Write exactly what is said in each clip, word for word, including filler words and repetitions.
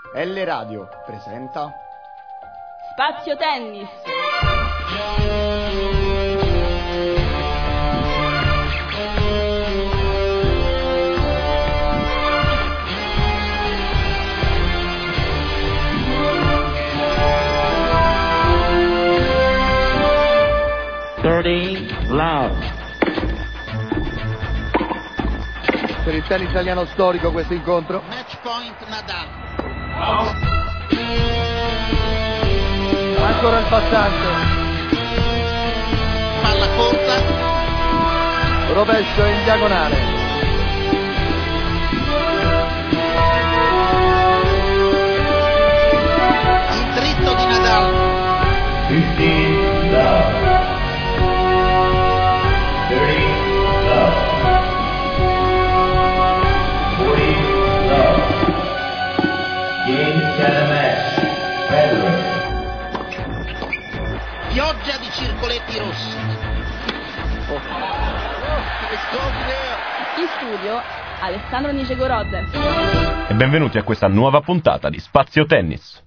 L Radio presenta Spazio Tennis. thirty love. Per il tennis italiano storico questo incontro. Match point Nadal. Ancora il passante. Palla corta. Rovescio in diagonale. Il dritto di Nadal. fifteen love. thirty love. forty love. Game seven match. Federer. Pioggia di circoletti rossi. In studio Alessandro Nicegorodze. E benvenuti a questa nuova puntata di Spazio Tennis.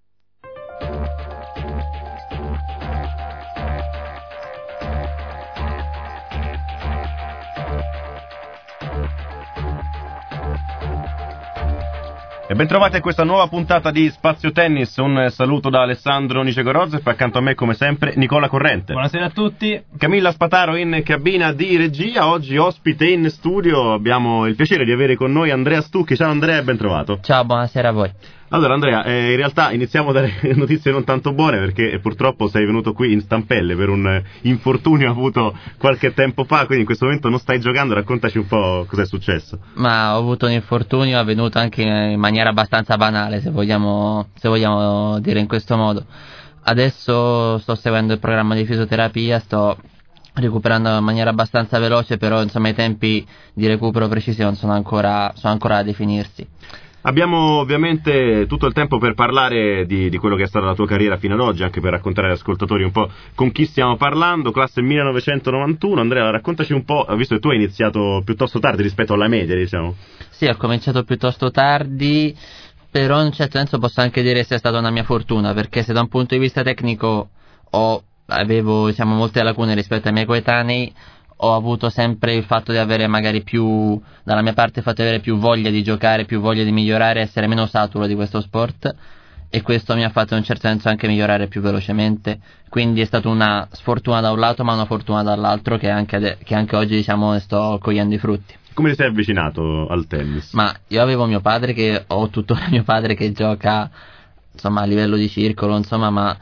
E bentrovati a questa nuova puntata di Spazio Tennis. Un saluto da Alessandro Nicegorodze e accanto a me come sempre Nicola Corrente. Buonasera a tutti. Camilla Spataro in cabina di regia. Oggi ospite in studio abbiamo il piacere di avere con noi Andrea Stucchi. Ciao Andrea, ben trovato. Ciao, buonasera a voi. Allora Andrea, eh, in realtà iniziamo dalle notizie non tanto buone, perché eh, purtroppo sei venuto qui in stampelle per un eh, infortunio avuto qualche tempo fa, quindi in questo momento non stai giocando. Raccontaci un po' cos'è successo. Ma ho avuto un infortunio avvenuto anche in maniera abbastanza banale, se vogliamo, se vogliamo dire in questo modo. Adesso sto seguendo il programma di fisioterapia, sto recuperando in maniera abbastanza veloce, però insomma i tempi di recupero precisi non sono ancora, sono ancora da definirsi. Abbiamo ovviamente tutto il tempo per parlare di, di quello che è stata la tua carriera fino ad oggi, anche per raccontare agli ascoltatori un po' con chi stiamo parlando. Classe millenovecentonovantuno, Andrea, raccontaci un po', visto che tu hai iniziato piuttosto tardi rispetto alla media, diciamo. Sì, ho cominciato piuttosto tardi, però in un certo senso posso anche dire che sia stata una mia fortuna, perché se da un punto di vista tecnico ho, avevo diciamo, molte lacune rispetto ai miei coetanei, ho avuto sempre il fatto di avere magari più, dalla mia parte, il fatto di avere più voglia di giocare, più voglia di migliorare, essere meno saturo di questo sport, e questo mi ha fatto in un certo senso anche migliorare più velocemente. Quindi è stata una sfortuna da un lato ma una fortuna dall'altro, che anche, ade- che anche oggi diciamo ne sto cogliendo i frutti. Come ti sei avvicinato al tennis? Ma io avevo mio padre, che ho tuttora mio padre che gioca insomma a livello di circolo, insomma, ma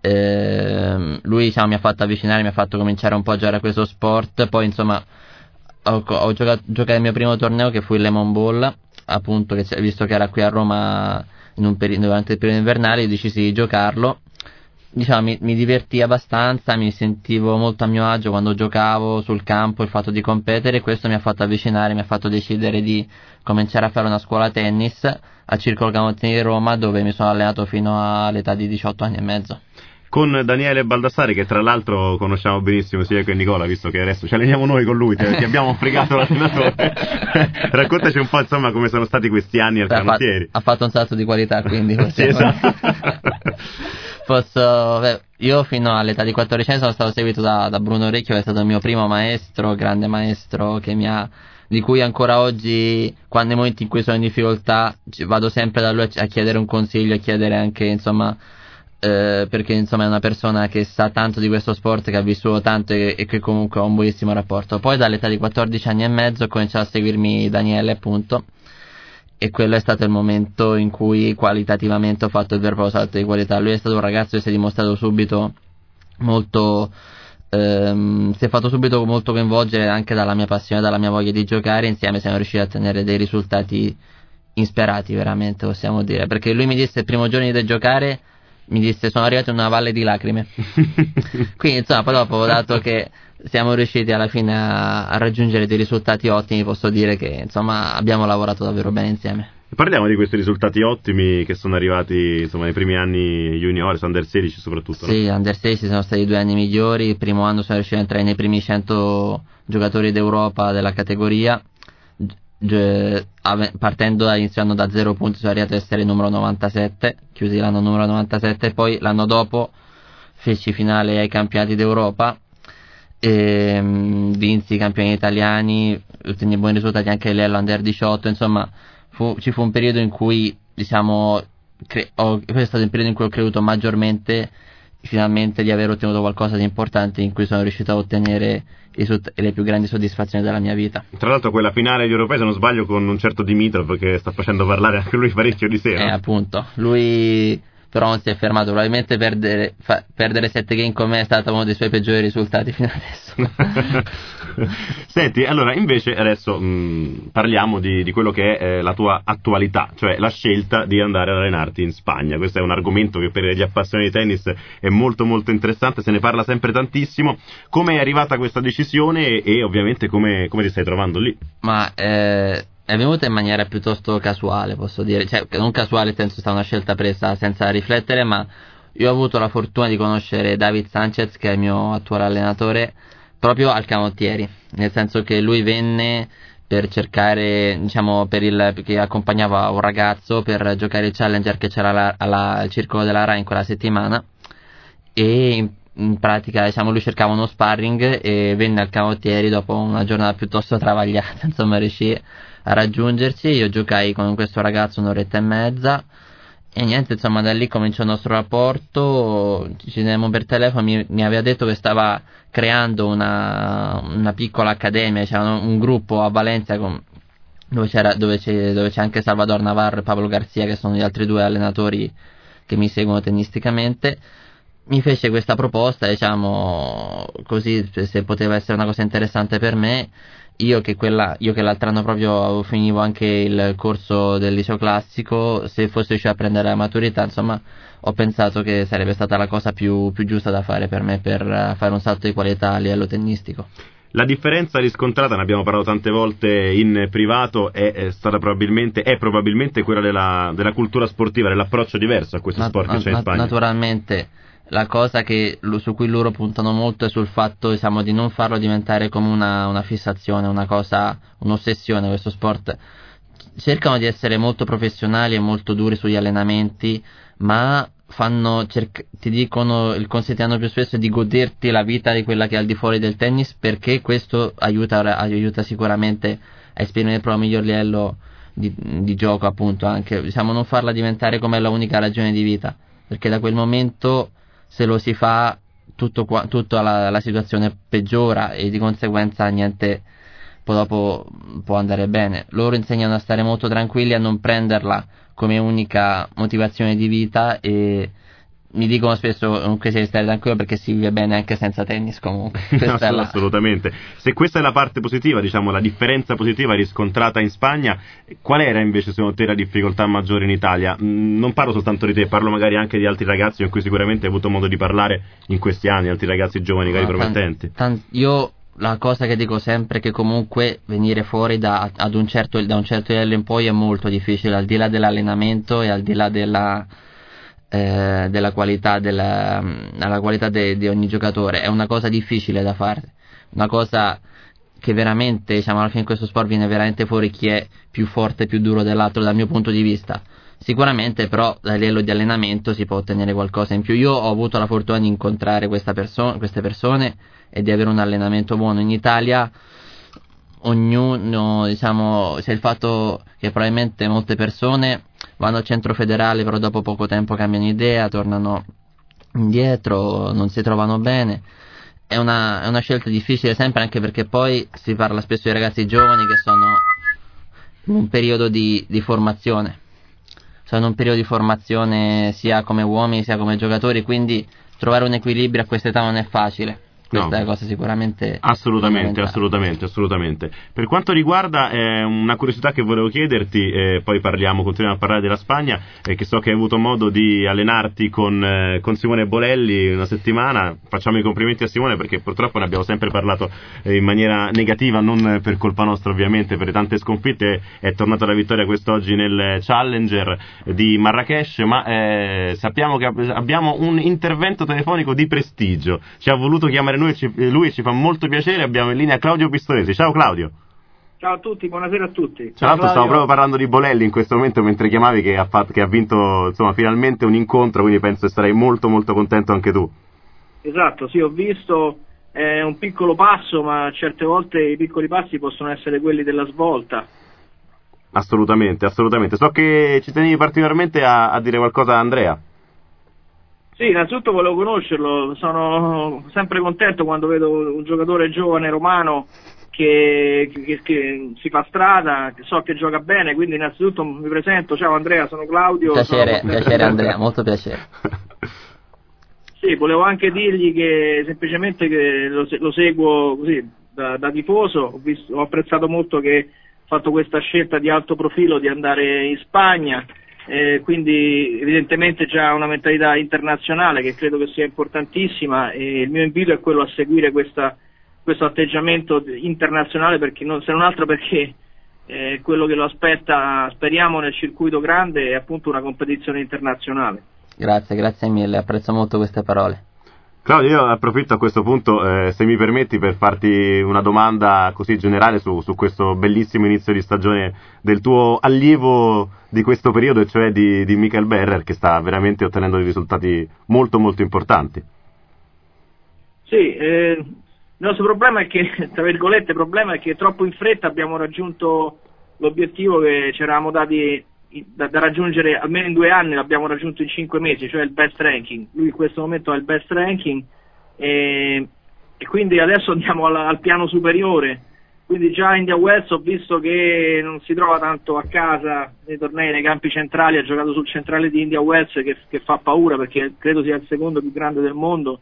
Eh, lui diciamo mi ha fatto avvicinare, mi ha fatto cominciare un po' a giocare a questo sport. Poi insomma ho, ho giocato, giocato il mio primo torneo, che fu il Lemon Ball, appunto, che, visto che era qui a Roma in un peri- durante il periodo invernale, io decisi di giocarlo. Diciamo mi, mi divertì abbastanza, mi sentivo molto a mio agio quando giocavo sul campo, il fatto di competere, e questo mi ha fatto avvicinare, mi ha fatto decidere di cominciare a fare una scuola tennis al Circolo Gamottini di Roma, dove mi sono allenato fino all'età di diciotto anni e mezzo. Con Daniele Baldassari, che tra l'altro conosciamo benissimo sia io che Nicola, visto che adesso ci alleniamo noi con lui, ti, ti abbiamo fregato l'allenatore. Raccontaci un po' insomma come sono stati questi anni al Beh, canottieri. Ha, fa- ha fatto un salto di qualità, quindi Sì, esatto. Posso, beh, io fino all'età di quattordici anni sono stato seguito da, da Bruno Recchio, che è stato il mio primo maestro, grande maestro, che mi ha, di cui ancora oggi, quando nei momenti in cui sono in difficoltà, vado sempre da lui a, a chiedere un consiglio, a chiedere anche insomma Eh, perché insomma è una persona che sa tanto di questo sport, che ha vissuto tanto e, e che comunque ha un buonissimo rapporto. Poi dall'età di quattordici anni e mezzo ho cominciato a seguirmi Daniele, appunto, e quello è stato il momento in cui qualitativamente ho fatto il vero salto di qualità. Lui è stato un ragazzo che si è dimostrato subito molto ehm, si è fatto subito molto coinvolgere anche dalla mia passione, dalla mia voglia di giocare. Insieme siamo riusciti a ottenere dei risultati insperati, veramente, possiamo dire, perché lui mi disse il primo giorno di giocare, mi disse sono arrivato in una valle di lacrime. Quindi insomma poi dopo, dato che siamo riusciti alla fine a, a raggiungere dei risultati ottimi, posso dire che insomma abbiamo lavorato davvero bene insieme. Parliamo di questi risultati ottimi che sono arrivati insomma nei primi anni juniores, under sedici soprattutto. Sì, no? under sedici sono stati due anni migliori. Il primo anno sono riuscito a entrare nei primi cento giocatori d'Europa della categoria. partendo da, iniziando da zero punti, sono arrivato ad essere il numero novantasette, chiusi l'anno numero novantasette, poi l'anno dopo feci finale ai campionati d'Europa, e, mh, vinsi i campioni italiani, ottenni buoni risultati anche a livello under diciotto, insomma fu, ci fu un periodo in cui, diciamo, cre- ho, questo è stato il periodo in cui ho creduto maggiormente finalmente di aver ottenuto qualcosa di importante, in cui sono riuscito a ottenere i sut- le più grandi soddisfazioni della mia vita. Tra l'altro quella finale di europei, se non sbaglio, con un certo Dimitrov, che sta facendo parlare anche lui parecchio di sé, no? Eh, appunto, lui però non si è fermato, probabilmente perdere, fa, perdere sette game con me è stato uno dei suoi peggiori risultati fino adesso. Senti, allora invece adesso mh, parliamo di, di quello che è eh, la tua attualità, cioè la scelta di andare ad allenarti in Spagna. Questo è un argomento che per gli appassionati di tennis è molto molto interessante, se ne parla sempre tantissimo. Come è arrivata questa decisione e, e ovviamente come, come ti stai trovando lì? Ma eh... è venuta in maniera piuttosto casuale, posso dire, cioè non casuale nel senso è stata una scelta presa senza riflettere, ma io ho avuto la fortuna di conoscere David Sanchez, che è il mio attuale allenatore, proprio al Canottieri, nel senso che lui venne per cercare, diciamo, per il, perché accompagnava un ragazzo per giocare il Challenger che c'era alla, alla, al Circolo della Rai in quella settimana, e in, in pratica, diciamo, lui cercava uno sparring e venne al Canottieri dopo una giornata piuttosto travagliata, insomma riuscì a raggiungerci. Io giocai con questo ragazzo un'oretta e mezza e niente, insomma da lì cominciò il nostro rapporto, ci vedemmo per telefono, mi, mi aveva detto che stava creando una, una piccola accademia, c'era un, un gruppo a Valencia con, dove, c'era, dove, c'è, dove c'è anche Salvador Navarro e Pablo Garcia, che sono gli altri due allenatori che mi seguono tennisticamente. Mi fece questa proposta, diciamo così, se poteva essere una cosa interessante per me. Io che, quella, io che l'altro anno proprio finivo anche il corso del liceo classico, se fossi riuscito a prendere la maturità, insomma, ho pensato che sarebbe stata la cosa più, più giusta da fare per me, per fare un salto di qualità a livello tennistico. La differenza riscontrata, ne abbiamo parlato tante volte in privato, è, è stata probabilmente, è probabilmente quella della, della cultura sportiva, dell'approccio diverso a questo Na- sport che c'è in na- Spagna. Naturalmente. La cosa che, su cui loro puntano molto è sul fatto, diciamo, di non farlo diventare come una, una fissazione, una cosa, un'ossessione questo sport. Cercano di essere molto professionali e molto duri sugli allenamenti, ma fanno, cerc- ti dicono, il consiglio che hanno più spesso è di goderti la vita di quella che è al di fuori del tennis, perché questo aiuta, aiuta sicuramente a esprimere il proprio miglior livello di, di gioco, appunto, anche, diciamo, non farla diventare come la unica ragione di vita, perché da quel momento, se lo si fa, tutto qua, tutta la, la situazione peggiora e di conseguenza niente poi dopo può andare bene. Loro insegnano a stare molto tranquilli, a non prenderla come unica motivazione di vita, e mi dicono spesso comunque si stare tranquillo perché si vive bene anche senza tennis comunque. No, è la... assolutamente. Se questa è la parte positiva, diciamo la differenza positiva riscontrata in Spagna, qual era invece secondo te la difficoltà maggiore in Italia? Non parlo soltanto di te, parlo magari anche di altri ragazzi con cui sicuramente hai avuto modo di parlare in questi anni, altri ragazzi giovani, magari no, promettenti. Tan, tan, io la cosa che dico sempre è che comunque venire fuori da, ad un certo, da un certo livello in poi è molto difficile, al di là dell'allenamento e al di là della Eh, della qualità della, della qualità de, di ogni giocatore. È una cosa difficile da fare, una cosa che veramente, diciamo, alla fine in questo sport viene veramente fuori chi è più forte e più duro dell'altro, dal mio punto di vista. Sicuramente però a livello di allenamento si può ottenere qualcosa in più. Io ho avuto la fortuna di incontrare questa perso- queste persone e di avere un allenamento buono. In Italia ognuno, diciamo, c'è il fatto che probabilmente molte persone vanno al centro federale, però dopo poco tempo cambiano idea, tornano indietro, non si trovano bene. È una, è una scelta difficile sempre, anche perché poi si parla spesso di ragazzi giovani che sono in un periodo di, di formazione, sono in un periodo di formazione sia come uomini sia come giocatori, quindi trovare un equilibrio a questa età non è facile. Questa no. è una cosa sicuramente assolutamente, assolutamente, assolutamente. Per quanto riguarda eh, una curiosità che volevo chiederti, eh, poi parliamo, continuiamo a parlare della Spagna, eh, che so che hai avuto modo di allenarti con, eh, con Simone Bolelli una settimana. Facciamo i complimenti a Simone perché purtroppo ne abbiamo sempre parlato eh, in maniera negativa, non per colpa nostra ovviamente, per le tante sconfitte. È tornata la vittoria quest'oggi nel Challenger di Marrakech, ma eh, sappiamo che abbiamo un intervento telefonico di prestigio. Ci ha voluto chiamare Noi ci, lui ci fa molto piacere, abbiamo in linea Claudio Pistolesi. Ciao Claudio. Ciao a tutti, buonasera a tutti. Tra l'altro stavo proprio parlando di Bolelli in questo momento mentre chiamavi, che ha, fatto, che ha vinto insomma finalmente un incontro, quindi penso che sarai molto molto contento anche tu. Esatto, sì, ho visto, è un piccolo passo, ma certe volte i piccoli passi possono essere quelli della svolta. Assolutamente, assolutamente. So che ci tenevi particolarmente a, a dire qualcosa a Andrea. Sì, innanzitutto volevo conoscerlo, sono sempre contento quando vedo un giocatore giovane romano Che, che, che si fa strada, che so che gioca bene, quindi innanzitutto mi presento. Ciao Andrea, sono Claudio. Piacere, sono... piacere Andrea, molto piacere. Sì, volevo anche dirgli che semplicemente che lo, lo seguo così da, da tifoso, ho, visto, ho apprezzato molto che ha fatto questa scelta di alto profilo di andare in Spagna, eh, quindi evidentemente già una mentalità internazionale che credo che sia importantissima, e il mio invito è quello a seguire questa questo atteggiamento internazionale, perché non, se non altro perché eh, quello che lo aspetta, speriamo, nel circuito grande è appunto una competizione internazionale. Grazie, grazie mille, apprezzo molto queste parole. Claudio, io approfitto a questo punto, eh, se mi permetti, per farti una domanda così generale su, su questo bellissimo inizio di stagione del tuo allievo di questo periodo, e cioè di, di Michael Berrer, che sta veramente ottenendo dei risultati molto molto importanti. Sì, eh, il nostro problema è che, tra virgolette, il problema è che troppo in fretta abbiamo raggiunto l'obiettivo che ci eravamo dati da, da raggiungere almeno in due anni, l'abbiamo raggiunto in cinque mesi, cioè il best ranking. Lui in questo momento ha il best ranking e, e quindi adesso andiamo al, al piano superiore. Quindi già India Wells ho visto che non si trova tanto a casa nei tornei, nei campi centrali, ha giocato sul centrale di India Wells che, che fa paura, perché credo sia il secondo più grande del mondo.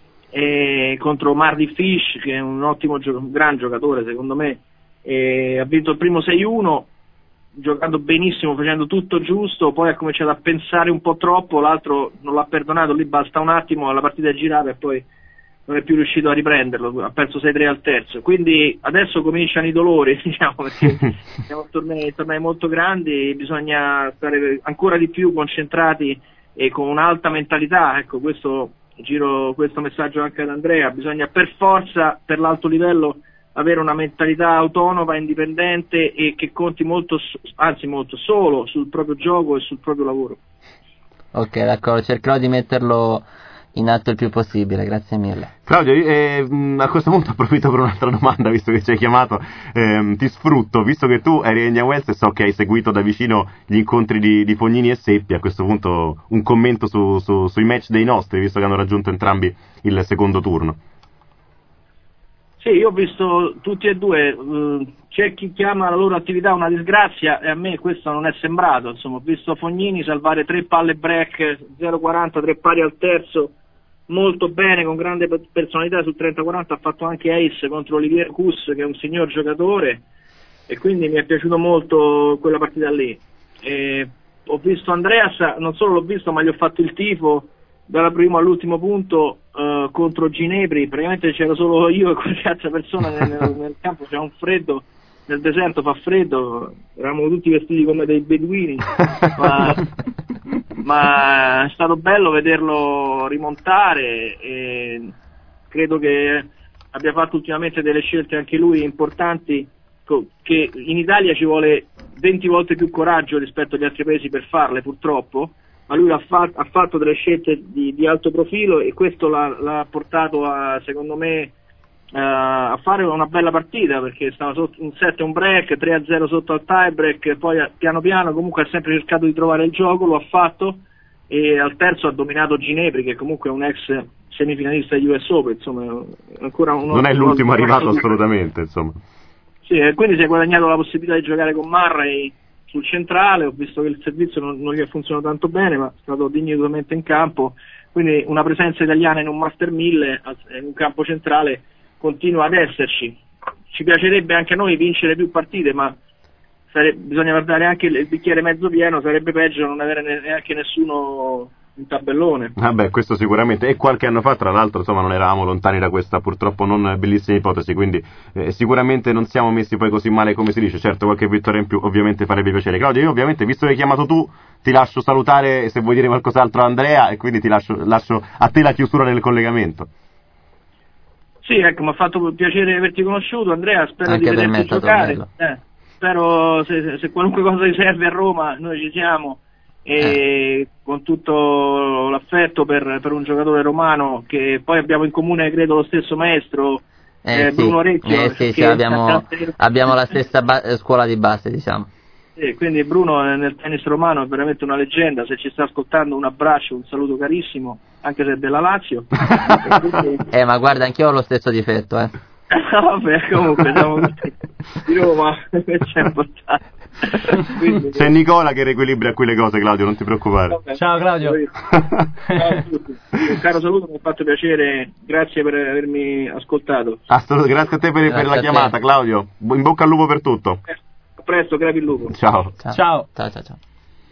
E contro Mardy Fish, che è un ottimo gio- un gran giocatore secondo me, e ha vinto il primo sei uno giocando benissimo, facendo tutto giusto. Poi ha cominciato a pensare un po' troppo, l'altro non l'ha perdonato, lì basta un attimo, la partita è girata e poi non è più riuscito a riprenderlo, ha perso sei tre al terzo, quindi adesso cominciano i dolori, diciamo, perché siamo tornei, tornei molto grandi, bisogna stare ancora di più concentrati e con un'alta mentalità. Ecco, questo giro questo messaggio anche ad Andrea: bisogna per forza, per l'alto livello, avere una mentalità autonoma, indipendente e che conti molto, anzi molto, solo sul proprio gioco e sul proprio lavoro. Ok, d'accordo, cercherò di metterlo in atto il più possibile, grazie mille. Claudio, eh, a questo punto approfitto per un'altra domanda, visto che ci hai chiamato, eh, ti sfrutto, visto che tu eri a Indian Wells e so che hai seguito da vicino gli incontri di, di Fognini e Seppi. A questo punto un commento su, su, sui match dei nostri, visto che hanno raggiunto entrambi il secondo turno. Sì, io ho visto tutti e due, c'è chi chiama la loro attività una disgrazia e a me questo non è sembrato. Insomma, ho visto Fognini salvare tre palle break, zero quaranta, tre pari al terzo, molto bene, con grande personalità. Sul trenta quaranta ha fatto anche ace contro Olivier Kuss, che è un signor giocatore, e quindi mi è piaciuto molto quella partita lì. E ho visto Andreas, non solo l'ho visto ma gli ho fatto il tifo dal primo all'ultimo punto uh, contro Ginepri. Praticamente c'era solo io e qualche altra persona nel, nel, nel campo, c'era un freddo, nel deserto fa freddo, eravamo tutti vestiti come dei beduini, ma, ma è stato bello vederlo rimontare, e credo che abbia fatto ultimamente delle scelte anche lui importanti, che in Italia ci vuole venti volte più coraggio rispetto agli altri paesi per farle, purtroppo, ma lui ha, fa- ha fatto delle scelte di, di alto profilo, e questo l'ha, l'ha portato a, secondo me, uh, a fare una bella partita, perché stava sotto un set e un break, tre a zero sotto al tie break, poi piano piano comunque ha sempre cercato di trovare il gioco, lo ha fatto, e al terzo ha dominato Ginepri, che comunque è un ex semifinalista U S Open, insomma, ancora uno, non è l'ultimo uno, arrivato uno, assolutamente, insomma. Sì, e quindi si è guadagnato la possibilità di giocare con Murray sul centrale. Ho visto che il servizio non, non gli ha funzionato tanto bene, ma è stato dignitosamente in campo, quindi una presenza italiana in un Master mille, in un campo centrale, continua ad esserci. Ci piacerebbe anche a noi vincere più partite, ma sare- bisogna guardare anche il bicchiere mezzo pieno, sarebbe peggio non avere neanche nessuno in tabellone. Vabbè, questo sicuramente, e qualche anno fa tra l'altro, insomma, non eravamo lontani da questa purtroppo non bellissima ipotesi, quindi eh, sicuramente non siamo messi poi così male come si dice. Certo, qualche vittoria in più ovviamente farebbe piacere. Claudio, io ovviamente, visto che hai chiamato tu, ti lascio salutare, se vuoi dire qualcos'altro a Andrea, e quindi ti lascio, lascio a te la chiusura del collegamento. Sì, ecco, mi ha fatto piacere averti conosciuto, Andrea, spero Anche di per me è vederti stato giocare. bello. Eh, spero, se, se qualunque cosa ti serve a Roma, noi ci siamo, e Eh. con tutto l'affetto per, per un giocatore romano, che poi abbiamo in comune, credo, lo stesso maestro, Eh, eh, sì, Bruno Recchio. eh, sì, sì, che- abbiamo, abbiamo la stessa ba- scuola di base, diciamo. Sì, quindi Bruno eh, nel tennis romano è veramente una leggenda, se ci sta ascoltando un abbraccio, un saluto carissimo, anche se è della Lazio. E quindi- Eh, ma guarda, anch'io ho lo stesso difetto, eh. Vabbè, comunque siamo tutti di Roma, c'è importante. Quindi- C'è Nicola che riequilibra qui le cose, Claudio, non ti preoccupare. Vabbè, Ciao, Claudio. Ciao a tutti. Un caro saluto, mi ha fatto piacere, grazie per avermi ascoltato. Assolutamente, grazie a te per, per Grazie la a te. chiamata, Claudio. In bocca al lupo per tutto. Eh, A presto, crepi il lupo. Ciao. Ciao. Ciao. Ciao, ciao, ciao.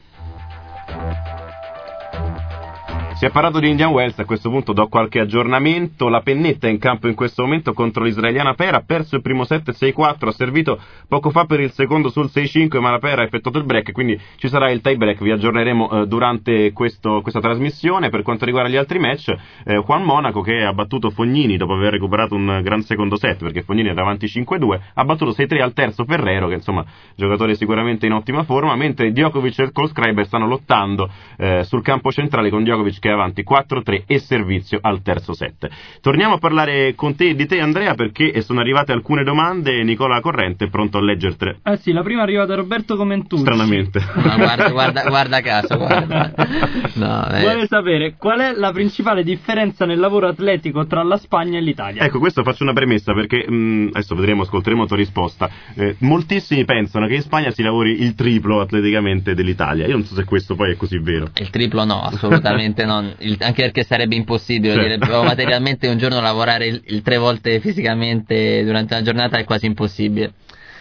Si è parlato di Indian Wells, a questo punto do qualche aggiornamento. La Pennetta è in campo in questo momento contro l'israeliana Pera, ha perso il primo set sei quattro, ha servito poco fa per il secondo sul sei cinque, ma la Pera ha effettuato il break, quindi ci sarà il tie break. Vi aggiorneremo eh, durante questo, questa trasmissione. Per quanto riguarda gli altri match, eh, Juan Monaco, che ha battuto Fognini dopo aver recuperato un gran secondo set, perché Fognini era avanti cinque due, ha battuto sei tre al terzo Ferrero, che insomma giocatore sicuramente in ottima forma, mentre Djokovic e Kohlschreiber stanno lottando eh, sul campo centrale, con Djokovic che è avanti quattro tre e servizio al terzo set. Torniamo a parlare con te di te, Andrea, perché sono arrivate alcune domande. Nicola Corrente è pronto a leggertele. Eh sì, la prima arriva da Roberto Comentucci. Stranamente. No, guarda, guarda, guarda caso, guarda. No, eh. Vuole sapere qual è la principale differenza nel lavoro atletico tra la Spagna e l'Italia. Ecco, questo faccio una premessa perché mh, adesso vedremo, ascolteremo la tua risposta. Eh, moltissimi pensano che in Spagna si lavori il triplo atleticamente dell'Italia. Io non so se questo poi è così vero. Il triplo no, assolutamente non. Il, anche perché sarebbe impossibile, Sì. dire, proprio materialmente un giorno lavorare il, il tre volte fisicamente durante una giornata è quasi impossibile.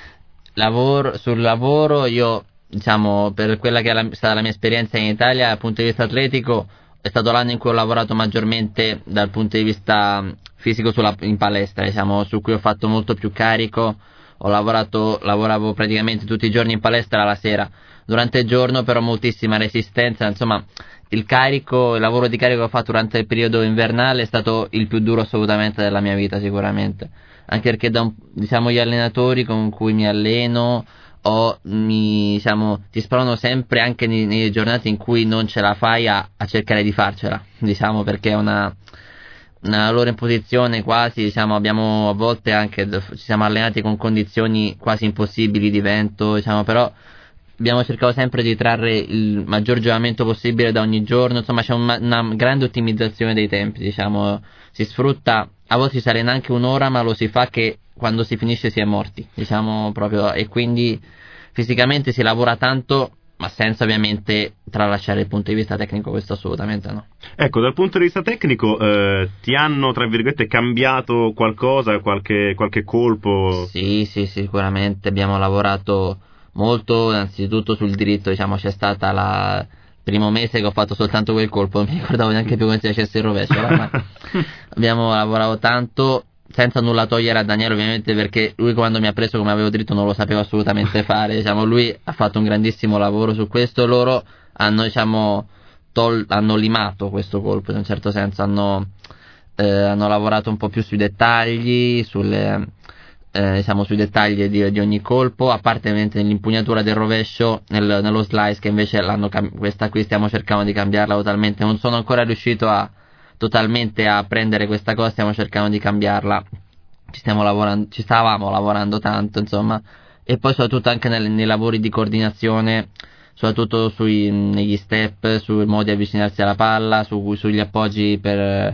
Lavoro, sul lavoro io, diciamo, per quella che è la, stata la mia esperienza in Italia dal punto di vista atletico, è stato l'anno in cui ho lavorato maggiormente dal punto di vista fisico sulla, in palestra, diciamo, su cui ho fatto molto più carico. Ho lavorato, lavoravo praticamente tutti i giorni in palestra la sera, durante il giorno però moltissima resistenza, insomma il carico, il lavoro di carico che ho fatto durante il periodo invernale è stato il più duro assolutamente della mia vita sicuramente, anche perché da un, diciamo gli allenatori con cui mi alleno o mi, diciamo, ti spronano sempre anche nei, nelle giornate in cui non ce la fai a, a cercare di farcela, diciamo, perché è una una loro imposizione quasi, diciamo, abbiamo a volte anche, ci siamo allenati con condizioni quasi impossibili di vento, diciamo, però abbiamo cercato sempre di trarre il maggior giovamento possibile da ogni giorno, insomma c'è una, una grande ottimizzazione dei tempi, diciamo, si sfrutta, a volte si allena anche un'ora ma lo si fa che quando si finisce si è morti, diciamo proprio, e quindi fisicamente si lavora tanto, ma senza ovviamente tralasciare il punto di vista tecnico, questo assolutamente no. Ecco, dal punto di vista tecnico eh, ti hanno, tra virgolette, cambiato qualcosa, qualche, qualche colpo? Sì, sì, sicuramente abbiamo lavorato molto, innanzitutto sul diritto, diciamo, c'è stata la primo mese che ho fatto soltanto quel colpo, non mi ricordavo neanche più come si facesse il rovescio, ma abbiamo lavorato tanto, senza nulla togliere a Daniele ovviamente, perché lui quando mi ha preso come avevo diritto non lo sapeva assolutamente fare, diciamo, lui ha fatto un grandissimo lavoro su questo, loro hanno, diciamo, tol- hanno limato questo colpo in un certo senso, hanno, eh, hanno lavorato un po' più sui dettagli, sulle, eh, diciamo, sui dettagli di, di ogni colpo, a parte ovviamente nell'impugnatura del rovescio, nel, nello slice, che invece l'hanno cam- questa qui stiamo cercando di cambiarla totalmente, non sono ancora riuscito a totalmente a prendere questa cosa, stiamo cercando di cambiarla, ci stiamo lavorando, ci stavamo lavorando tanto, insomma, e poi soprattutto anche nel, nei lavori di coordinazione, soprattutto sui, negli step, sui modi di avvicinarsi alla palla, su, sugli appoggi per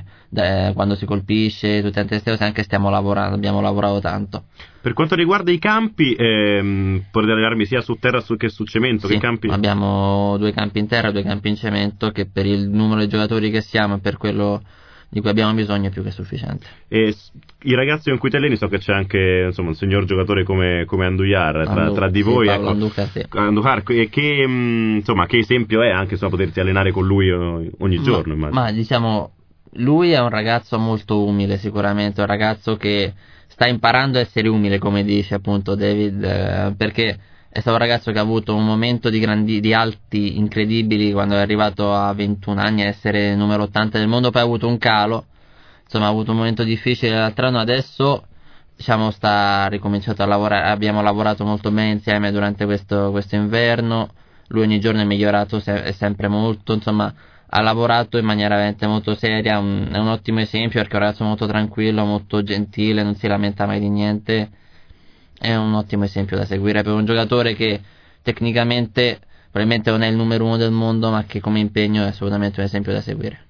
eh, quando si colpisce, tutte queste cose anche stiamo lavorando, abbiamo lavorato tanto. Per quanto riguarda i campi, ehm, potete allenarmi sia su terra che su cemento? Sì, che campi? abbiamo due campi in terra, due campi in cemento, che per il numero di giocatori che siamo e per quello di cui abbiamo bisogno è più che sufficiente. E s- i ragazzi con cui te alleni, so che c'è anche, insomma, un signor giocatore come, come Andujar tra, Andu- tra di sì, voi, Paolo ecco. Andujar, sì. Andujar, e che, mh, insomma, che esempio è anche, insomma, poterti allenare con lui eh, ogni giorno, ma, immagino. ma diciamo, lui è un ragazzo molto umile sicuramente, un ragazzo che sta imparando a essere umile, come dice appunto David, eh, perché è stato un ragazzo che ha avuto un momento di, grandi, di alti incredibili quando è arrivato a ventuno anni a essere numero ottanta del mondo, poi ha avuto un calo, insomma ha avuto un momento difficile l'altro anno, adesso diciamo sta ricominciando a lavorare, abbiamo lavorato molto bene insieme durante questo, questo inverno, lui ogni giorno è migliorato se- sempre molto, insomma ha lavorato in maniera veramente molto seria, un, è un ottimo esempio perché è un ragazzo molto tranquillo, molto gentile, non si lamenta mai di niente, è un ottimo esempio da seguire per un giocatore che tecnicamente probabilmente non è il numero uno del mondo, ma che come impegno è assolutamente un esempio da seguire.